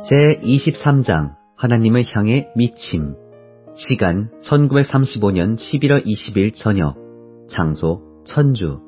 제23장 하나님을 향해 미침. 시간 1935년 11월 20일 저녁. 장소 천주.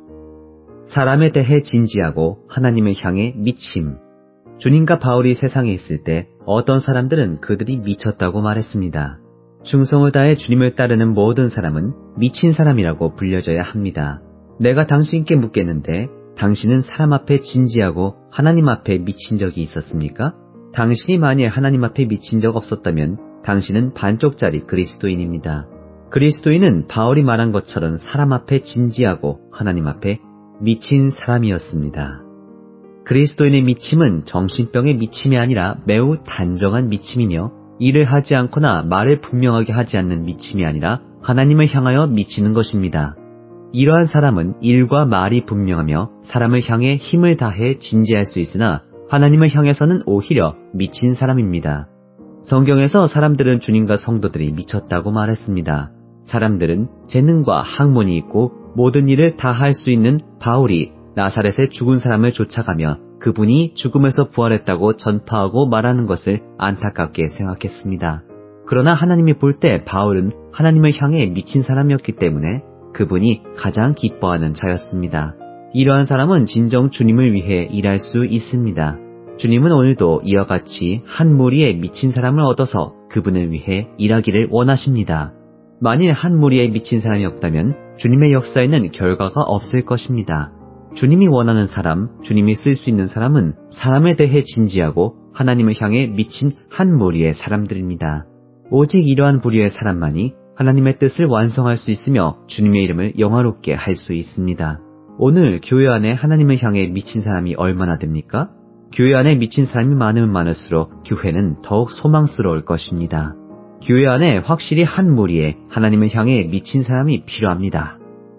사람에 대해 진지하고 하나님을 향해 미침. 주님과 바울이 세상에 있을 때 어떤 사람들은 그들이 미쳤다고 말했습니다. 충성을 다해 주님을 따르는 모든 사람은 미친 사람이라고 불려져야 합니다. 내가 당신께 묻겠는데 당신은 사람 앞에 진지하고 하나님 앞에 미친 적이 있었습니까? 당신이 만일 하나님 앞에 미친 적 없었다면 당신은 반쪽짜리 그리스도인입니다. 그리스도인은 바울이 말한 것처럼 사람 앞에 진지하고 하나님 앞에 미친 사람이었습니다. 그리스도인의 미침은 정신병의 미침이 아니라 매우 단정한 미침이며 일을 하지 않거나 말을 분명하게 하지 않는 미침이 아니라 하나님을 향하여 미치는 것입니다. 이러한 사람은 일과 말이 분명하며 사람을 향해 힘을 다해 진지할 수 있으나 하나님을 향해서는 오히려 미친 사람입니다. 성경에서 사람들은 주님과 성도들이 미쳤다고 말했습니다. 사람들은 재능과 학문이 있고 모든 일을 다 할 수 있는 바울이 나사렛의 죽은 사람을 쫓아가며 그분이 죽음에서 부활했다고 전파하고 말하는 것을 안타깝게 생각했습니다. 그러나 하나님이 볼 때 바울은 하나님을 향해 미친 사람이었기 때문에 그분이 가장 기뻐하는 자였습니다. 이러한 사람은 진정 주님을 위해 일할 수 있습니다. 주님은 오늘도 이와 같이 한 무리에 미친 사람을 얻어서 그분을 위해 일하기를 원하십니다. 만일 한 무리에 미친 사람이 없다면 주님의 역사에는 결과가 없을 것입니다. 주님이 원하는 사람, 주님이 쓸 수 있는 사람은 사람에 대해 진지하고 하나님을 향해 미친 한 무리의 사람들입니다. 오직 이러한 부류의 사람만이 하나님의 뜻을 완성할 수 있으며 주님의 이름을 영화롭게 할 수 있습니다. 오늘 교회 안에 하나님을 향해 미친 사람이 얼마나 됩니까? 교회 안에 미친 사람이 많으면 많을수록 교회는 더욱 소망스러울 것입니다. 교회 안에 확실히 한 무리에 하나님을 향해 미친 사람이 필요합니다.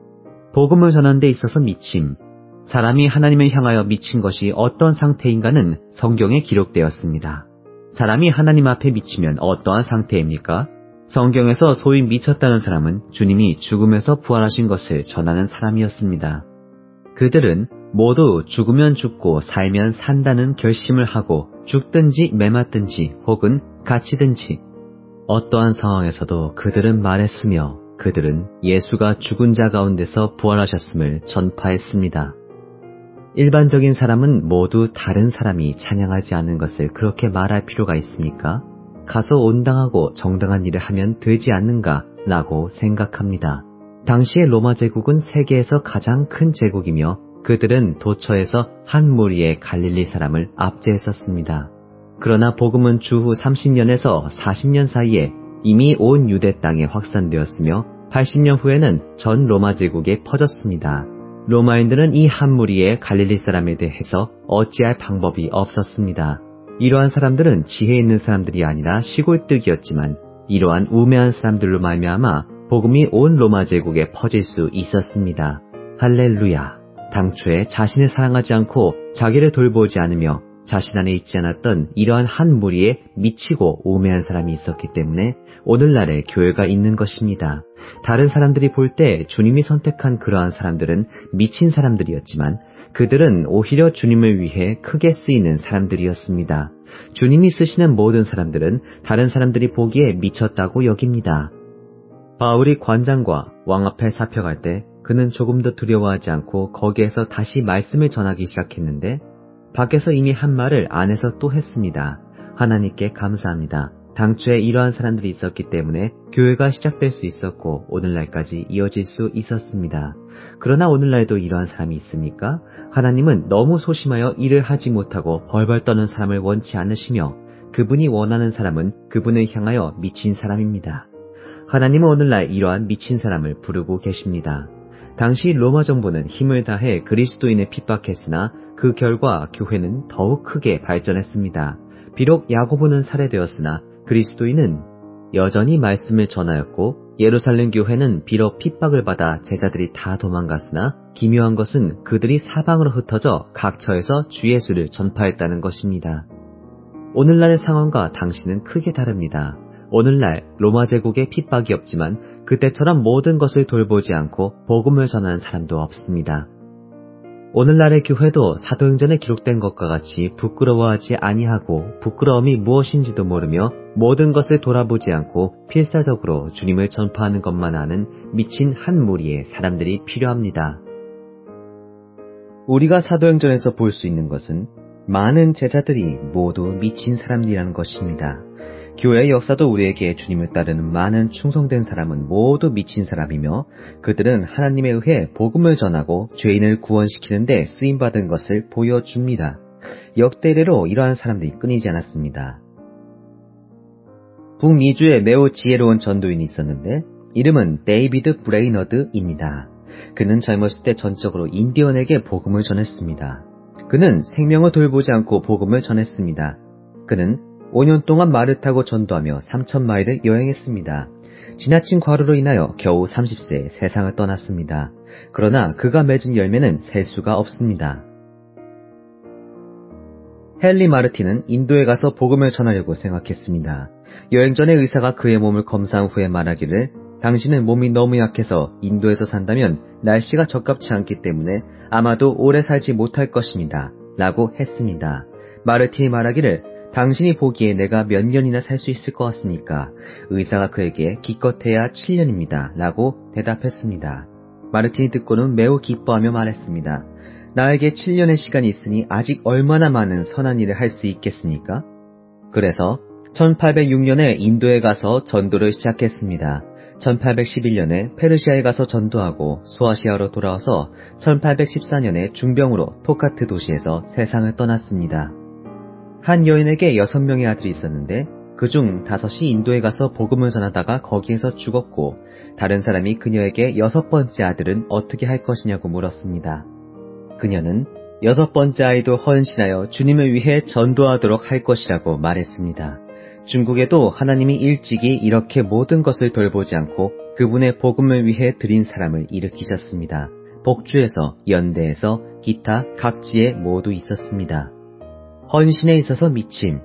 복음을 전하는 데 있어서 미침. 사람이 하나님을 향하여 미친 것이 어떤 상태인가는 성경에 기록되었습니다. 사람이 하나님 앞에 미치면 어떠한 상태입니까? 성경에서 소위 미쳤다는 사람은 주님이 죽음에서 부활하신 것을 전하는 사람이었습니다. 그들은 모두 죽으면 죽고 살면 산다는 결심을 하고 죽든지 매맞든지 혹은 갇히든지 어떠한 상황에서도 그들은 말했으며 그들은 예수가 죽은 자 가운데서 부활하셨음을 전파했습니다. 일반적인 사람은 모두 다른 사람이 찬양하지 않는 것을 그렇게 말할 필요가 있습니까? 가서 온당하고 정당한 일을 하면 되지 않는가 라고 생각합니다. 당시의 로마 제국은 세계에서 가장 큰 제국이며 그들은 도처에서 한 무리의 갈릴리 사람을 압제했었습니다. 그러나 복음은 주후 30년에서 40년 사이에 이미 온 유대 땅에 확산되었으며 80년 후에는 전 로마 제국에 퍼졌습니다. 로마인들은 이 한 무리의 갈릴리 사람에 대해서 어찌할 방법이 없었습니다. 이러한 사람들은 지혜 있는 사람들이 아니라 시골뜨기였지만 이러한 우매한 사람들로 말미암아 복음이 온 로마 제국에 퍼질 수 있었습니다. 할렐루야. 당초에 자신을 사랑하지 않고 자기를 돌보지 않으며 자신 안에 있지 않았던 이러한 한 무리에 미치고 우매한 사람이 있었기 때문에 오늘날의 교회가 있는 것입니다. 다른 사람들이 볼 때 주님이 선택한 그러한 사람들은 미친 사람들이었지만 그들은 오히려 주님을 위해 크게 쓰이는 사람들이었습니다. 주님이 쓰시는 모든 사람들은 다른 사람들이 보기에 미쳤다고 여깁니다. 바울이 관장과 왕 앞에 잡혀갈 때 그는 조금도 두려워하지 않고 거기에서 다시 말씀을 전하기 시작했는데 밖에서 이미 한 말을 안에서 또 했습니다. 하나님께 감사합니다. 당초에 이러한 사람들이 있었기 때문에 교회가 시작될 수 있었고 오늘날까지 이어질 수 있었습니다. 그러나 오늘날도 이러한 사람이 있습니까? 하나님은 너무 소심하여 일을 하지 못하고 벌벌 떠는 사람을 원치 않으시며 그분이 원하는 사람은 그분을 향하여 미친 사람입니다. 하나님은 오늘날 이러한 미친 사람을 부르고 계십니다. 당시 로마 정부는 힘을 다해 그리스도인을 핍박했으나 그 결과 교회는 더욱 크게 발전했습니다. 비록 야고보는 살해되었으나 그리스도인은 여전히 말씀을 전하였고 예루살렘 교회는 비록 핍박을 받아 제자들이 다 도망갔으나 기묘한 것은 그들이 사방으로 흩어져 각처에서 주 예수를 전파했다는 것입니다. 오늘날의 상황과 당시는 크게 다릅니다. 오늘날 로마 제국에 핍박이 없지만 그때처럼 모든 것을 돌보지 않고 복음을 전하는 사람도 없습니다. 오늘날의 교회도 사도행전에 기록된 것과 같이 부끄러워하지 아니하고 부끄러움이 무엇인지도 모르며 모든 것을 돌아보지 않고 필사적으로 주님을 전파하는 것만 아는 미친 한 무리의 사람들이 필요합니다. 우리가 사도행전에서 볼 수 있는 것은 많은 제자들이 모두 미친 사람들이라는 것입니다. 교회의 역사도 우리에게 주님을 따르는 많은 충성된 사람은 모두 미친 사람이며 그들은 하나님에 의해 복음을 전하고 죄인을 구원시키는 데 쓰임받은 것을 보여줍니다. 역대례로 이러한 사람들이 끊이지 않았습니다. 북미주에 매우 지혜로운 전도인이 있었는데 이름은 데이비드 브레이너드입니다. 그는 젊었을 때 전적으로 인디언에게 복음을 전했습니다. 그는 생명을 돌보지 않고 복음을 전했습니다. 그는 5년 동안 말을 타고 전도하며 3,000마일을 여행했습니다. 지나친 과로로 인하여 겨우 30세에 세상을 떠났습니다. 그러나 그가 맺은 열매는 셀 수가 없습니다. 헨리 마르틴은 인도에 가서 복음을 전하려고 생각했습니다. 여행 전에 의사가 그의 몸을 검사한 후에 말하기를 당신은 몸이 너무 약해서 인도에서 산다면 날씨가 적합치 않기 때문에 아마도 오래 살지 못할 것입니다. 라고 했습니다. 마르틴이 말하기를 당신이 보기에 내가 몇 년이나 살 수 있을 것 같습니까? 의사가 그에게 기껏해야 7년입니다. 라고 대답했습니다. 마르틴이 듣고는 매우 기뻐하며 말했습니다. 나에게 7년의 시간이 있으니 아직 얼마나 많은 선한 일을 할 수 있겠습니까? 그래서 1806년에 인도에 가서 전도를 시작했습니다. 1811년에 페르시아에 가서 전도하고 소아시아로 돌아와서 1814년에 중병으로 토카트 도시에서 세상을 떠났습니다. 한 여인에게 6명의 아들이 있었는데 그중 5이 인도에 가서 복음을 전하다가 거기에서 죽었고 다른 사람이 그녀에게 6번째 아들은 어떻게 할 것이냐고 물었습니다. 그녀는 6번째 아이도 헌신하여 주님을 위해 전도하도록 할 것이라고 말했습니다. 중국에도 하나님이 일찍이 이렇게 모든 것을 돌보지 않고 그분의 복음을 위해 드린 사람을 일으키셨습니다. 복주에서, 연대에서, 기타 각지에 모두 있었습니다. 헌신에 있어서 미침.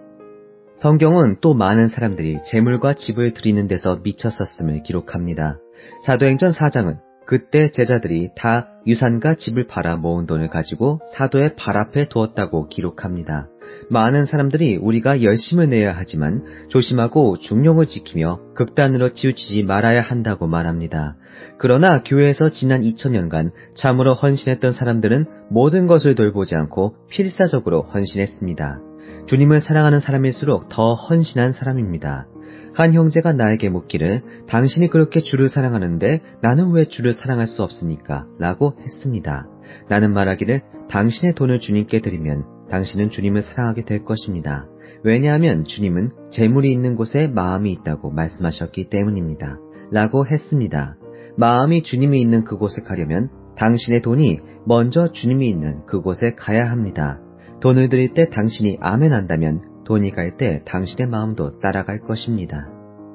성경은 또 많은 사람들이 재물과 집을 드리는 데서 미쳤었음을 기록합니다. 사도행전 4장은 그때 제자들이 다 유산과 집을 팔아 모은 돈을 가지고 사도의 발 앞에 두었다고 기록합니다. 많은 사람들이 우리가 열심을 내야 하지만 조심하고 중용을 지키며 극단으로 치우치지 말아야 한다고 말합니다. 그러나 교회에서 지난 2000년간 참으로 헌신했던 사람들은 모든 것을 돌보지 않고 필사적으로 헌신했습니다. 주님을 사랑하는 사람일수록 더 헌신한 사람입니다. 한 형제가 나에게 묻기를 당신이 그렇게 주를 사랑하는데 나는 왜 주를 사랑할 수 없습니까? 라고 했습니다. 나는 말하기를 당신의 돈을 주님께 드리면 당신은 주님을 사랑하게 될 것입니다. 왜냐하면 주님은 재물이 있는 곳에 마음이 있다고 말씀하셨기 때문입니다. 라고 했습니다. 마음이 주님이 있는 그곳에 가려면 당신의 돈이 먼저 주님이 있는 그곳에 가야 합니다. 돈을 드릴 때 당신이 아멘 한다면 돈이 갈 때 당신의 마음도 따라갈 것입니다.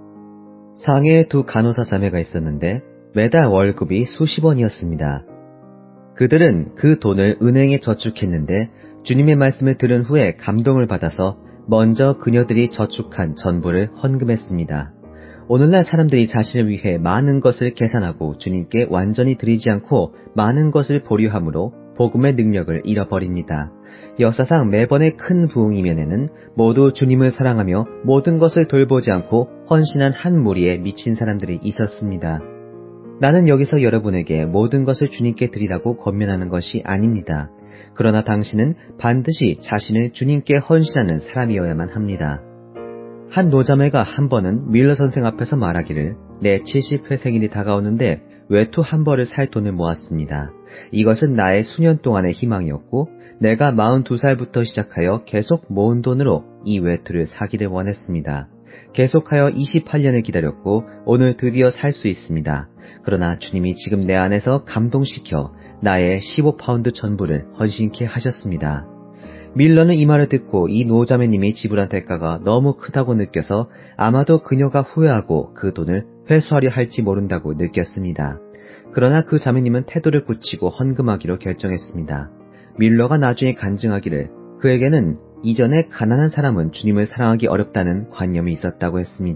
상해에 2 간호사 자매가 있었는데 매달 월급이 수십 원이었습니다. 그들은 그 돈을 은행에 저축했는데 주님의 말씀을 들은 후에 감동을 받아서 먼저 그녀들이 저축한 전부를 헌금했습니다. 오늘날 사람들이 자신을 위해 많은 것을 계산하고 주님께 완전히 드리지 않고 많은 것을 보류함으로 복음의 능력을 잃어버립니다. 역사상 매번의 큰 부흥 이면에는 모두 주님을 사랑하며 모든 것을 돌보지 않고 헌신한 한 무리의 미친 사람들이 있었습니다. 나는 여기서 여러분에게 모든 것을 주님께 드리라고 권면하는 것이 아닙니다. 그러나 당신은 반드시 자신을 주님께 헌신하는 사람이어야만 합니다. 한 노자매가 한 번은 밀러 선생 앞에서 말하기를 내 70회 생일이 다가오는데 외투 한 벌을 살 돈을 모았습니다. 이것은 나의 수년 동안의 희망이었고 내가 42살부터 시작하여 계속 모은 돈으로 이 외투를 사기를 원했습니다. 계속하여 28년을 기다렸고 오늘 드디어 살 수 있습니다. 그러나 주님이 지금 내 안에서 감동시켜 나의 15파운드 전부를 헌신케 하셨습니다. 밀러는 이 말을 듣고 이 노자매님이 지불한 대가가 너무 크다고 느껴서 아마도 그녀가 후회하고 그 돈을 회수하려 할지 모른다고 느꼈습니다. 그러나 그 자매님은 태도를 굳히고 헌금하기로 결정했습니다. 밀러가 나중에 간증하기를 그에게는 이전에 가난한 사람은 주님을 사랑하기 어렵다는 관념이 있었다고 했습니다.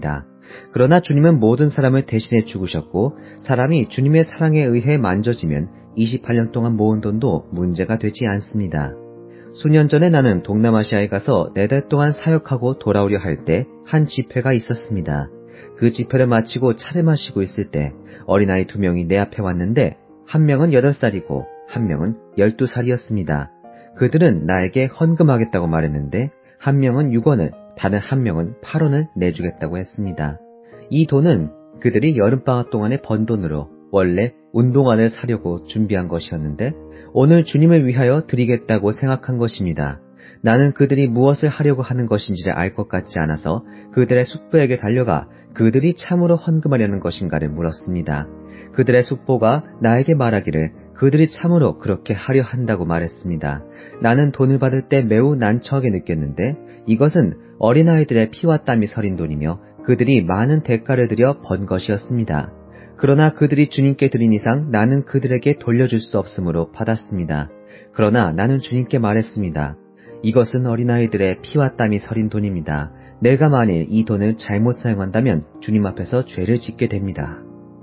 그러나 주님은 모든 사람을 대신해 죽으셨고 사람이 주님의 사랑에 의해 만져지면 28년 동안 모은 돈도 문제가 되지 않습니다. 수년 전에 나는 동남아시아에 가서 4달 동안 사역하고 돌아오려 할 때 한 집회가 있었습니다. 그 집회를 마치고 차를 마시고 있을 때 어린아이 2명이 내 앞에 왔는데 한 명은 8살이고 한 명은 12살이었습니다. 그들은 나에게 헌금하겠다고 말했는데 한 명은 6원을, 다른 한 명은 8원을 내주겠다고 했습니다. 이 돈은 그들이 여름방학 동안에 번 돈으로 원래 운동화를 사려고 준비한 것이었는데 오늘 주님을 위하여 드리겠다고 생각한 것입니다. 나는 그들이 무엇을 하려고 하는 것인지를 알 것 같지 않아서 그들의 숙부에게 달려가 그들이 참으로 헌금하려는 것인가를 물었습니다. 그들의 숙부가 나에게 말하기를 그들이 참으로 그렇게 하려 한다고 말했습니다. 나는 돈을 받을 때 매우 난처하게 느꼈는데 이것은 어린아이들의 피와 땀이 서린 돈이며 그들이 많은 대가를 들여 번 것이었습니다. 그러나 그들이 주님께 드린 이상 나는 그들에게 돌려줄 수 없으므로 받았습니다. 그러나 나는 주님께 말했습니다. 이것은 어린아이들의 피와 땀이 서린 돈입니다. 내가 만일 이 돈을 잘못 사용한다면 주님 앞에서 죄를 짓게 됩니다.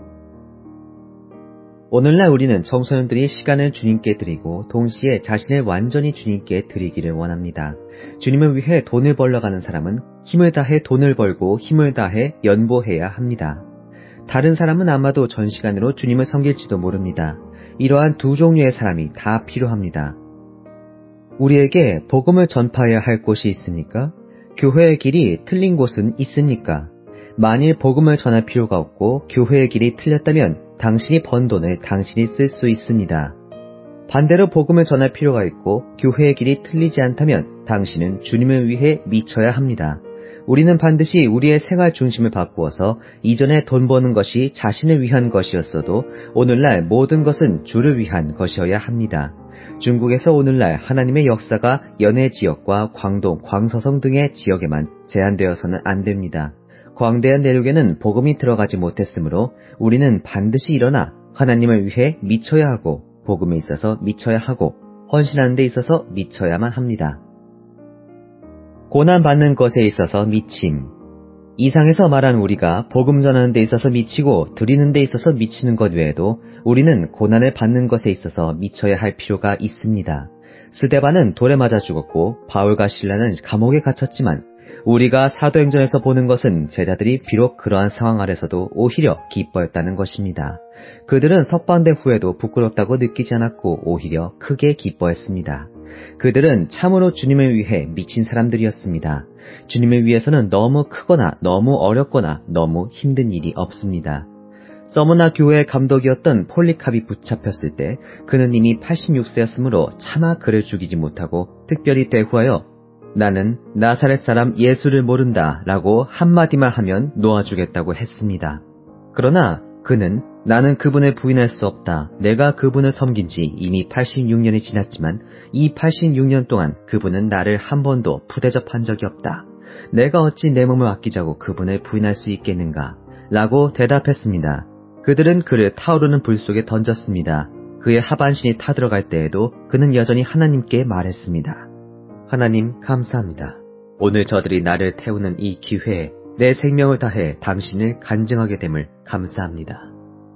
오늘날 우리는 청소년들이 시간을 주님께 드리고 동시에 자신을 완전히 주님께 드리기를 원합니다. 주님을 위해 돈을 벌러 가는 사람은 힘을 다해 돈을 벌고 힘을 다해 연보해야 합니다. 다른 사람은 아마도 전 시간으로 주님을 섬길지도 모릅니다. 이러한 두 종류의 사람이 다 필요합니다. 우리에게 복음을 전파해야 할 곳이 있습니까? 교회의 길이 틀린 곳은 있습니까? 만일 복음을 전할 필요가 없고 교회의 길이 틀렸다면 당신이 번 돈을 당신이 쓸 수 있습니다. 반대로 복음을 전할 필요가 있고 교회의 길이 틀리지 않다면 당신은 주님을 위해 미쳐야 합니다. 우리는 반드시 우리의 생활 중심을 바꾸어서 이전에 돈 버는 것이 자신을 위한 것이었어도 오늘날 모든 것은 주를 위한 것이어야 합니다. 중국에서 오늘날 하나님의 역사가 연해 지역과 광동, 광서성 등의 지역에만 제한되어서는 안 됩니다. 광대한 내륙에는 복음이 들어가지 못했으므로 우리는 반드시 일어나 하나님을 위해 미쳐야 하고 복음에 있어서 미쳐야 하고 헌신하는 데 있어서 미쳐야만 합니다. 고난받는 것에 있어서 미침. 이상에서 말한 우리가 복음 전하는 데 있어서 미치고 드리는 데 있어서 미치는 것 외에도 우리는 고난을 받는 것에 있어서 미쳐야 할 필요가 있습니다. 스데반은 돌에 맞아 죽었고 바울과 실라는 감옥에 갇혔지만 우리가 사도행전에서 보는 것은 제자들이 비록 그러한 상황 아래서도 오히려 기뻐했다는 것입니다. 그들은 석방된 후에도 부끄럽다고 느끼지 않았고 오히려 크게 기뻐했습니다. 그들은 참으로 주님을 위해 미친 사람들이었습니다. 주님을 위해서는 너무 크거나 너무 어렵거나 너무 힘든 일이 없습니다. 서머나 교회의 감독이었던 폴리캅이 붙잡혔을 때 그는 이미 86세였으므로 차마 그를 죽이지 못하고 특별히 대후하여 나는 나사렛 사람 예수를 모른다 라고 한마디만 하면 놓아주겠다고 했습니다. 그러나 그는 나는 그분을 부인할 수 없다. 내가 그분을 섬긴 지 이미 86년이 지났지만 이 86년 동안 그분은 나를 한 번도 푸대접한 적이 없다. 내가 어찌 내 몸을 아끼자고 그분을 부인할 수 있겠는가? 라고 대답했습니다. 그들은 그를 타오르는 불 속에 던졌습니다. 그의 하반신이 타들어갈 때에도 그는 여전히 하나님께 말했습니다. 하나님 감사합니다. 오늘 저들이 나를 태우는 이 기회에 내 생명을 다해 당신을 간증하게 됨을 감사합니다.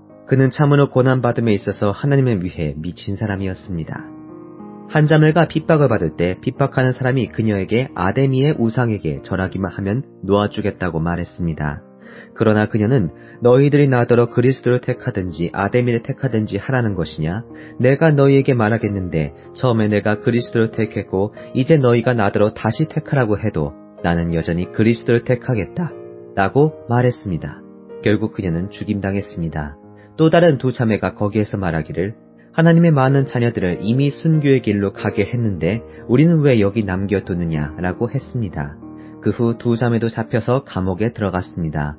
그는 참으로 고난받음에 있어서 하나님을 위해 미친 사람이었습니다. 한 자매가 핍박을 받을 때 핍박하는 사람이 그녀에게 아데미의 우상에게 절하기만 하면 놓아주겠다고 말했습니다. 그러나 그녀는 너희들이 나더러 그리스도를 택하든지 아데미를 택하든지 하라는 것이냐? 내가 너희에게 말하겠는데 처음에 내가 그리스도를 택했고 이제 너희가 나더러 다시 택하라고 해도 나는 여전히 그리스도를 택하겠다 라고 말했습니다. 결국 그녀는 죽임당했습니다. 또 다른 두 자매가 거기에서 말하기를 하나님의 많은 자녀들을 이미 순교의 길로 가게 했는데 우리는 왜 여기 남겨두느냐 라고 했습니다. 그 후 두 자매도 잡혀서 감옥에 들어갔습니다.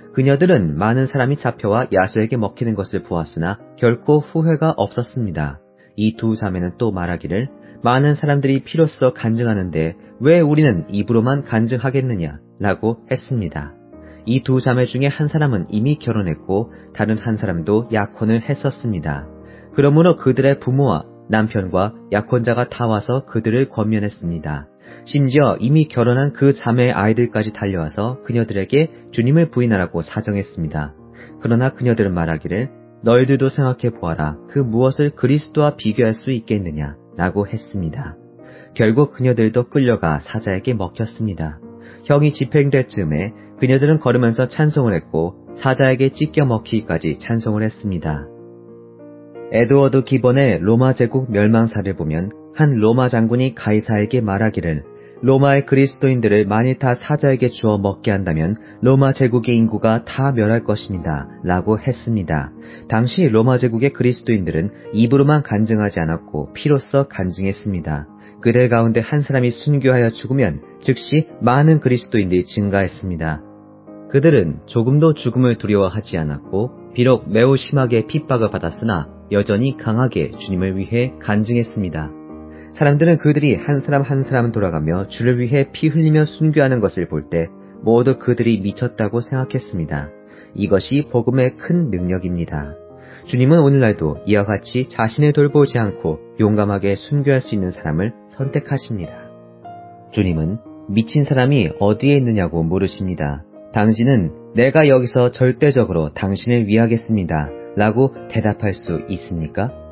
그녀들은 많은 사람이 잡혀와 야수에게 먹히는 것을 보았으나 결코 후회가 없었습니다. 이 두 자매는 또 말하기를 많은 사람들이 피로써 간증하는데 왜 우리는 입으로만 간증하겠느냐 라고 했습니다. 이 두 자매 중에 한 사람은 이미 결혼했고 다른 한 사람도 약혼을 했었습니다. 그러므로 그들의 부모와 남편과 약혼자가 다 와서 그들을 권면했습니다. 심지어 이미 결혼한 그 자매의 아이들까지 달려와서 그녀들에게 주님을 부인하라고 사정했습니다. 그러나 그녀들은 말하기를 너희들도 생각해 보아라. 그 무엇을 그리스도와 비교할 수 있겠느냐 라고 했습니다. 결국 그녀들도 끌려가 사자에게 먹혔습니다. 형이 집행될 즈음에 그녀들은 걸으면서 찬송을 했고 사자에게 찢겨 먹히기까지 찬송을 했습니다. 에드워드 기본의 로마 제국 멸망사를 보면 한 로마 장군이 가이사에게 말하기를 로마의 그리스도인들을 만일 다 사자에게 주어 먹게 한다면 로마 제국의 인구가 다 멸할 것입니다. 라고 했습니다. 당시 로마 제국의 그리스도인들은 입으로만 간증하지 않았고 피로써 간증했습니다. 그들 가운데 한 사람이 순교하여 죽으면 즉시 많은 그리스도인들이 증가했습니다. 그들은 조금도 죽음을 두려워하지 않았고 비록 매우 심하게 핍박을 받았으나 여전히 강하게 주님을 위해 간증했습니다. 사람들은 그들이 한 사람 한 사람 돌아가며 주를 위해 피 흘리며 순교하는 것을 볼 때 모두 그들이 미쳤다고 생각했습니다. 이것이 복음의 큰 능력입니다. 주님은 오늘날도 이와 같이 자신을 돌보지 않고 용감하게 순교할 수 있는 사람을 선택하십니다. 주님은 미친 사람이 어디에 있느냐고 물으십니다. 당신은 내가 여기서 절대적으로 당신을 위하겠습니다. 라고 대답할 수 있습니까?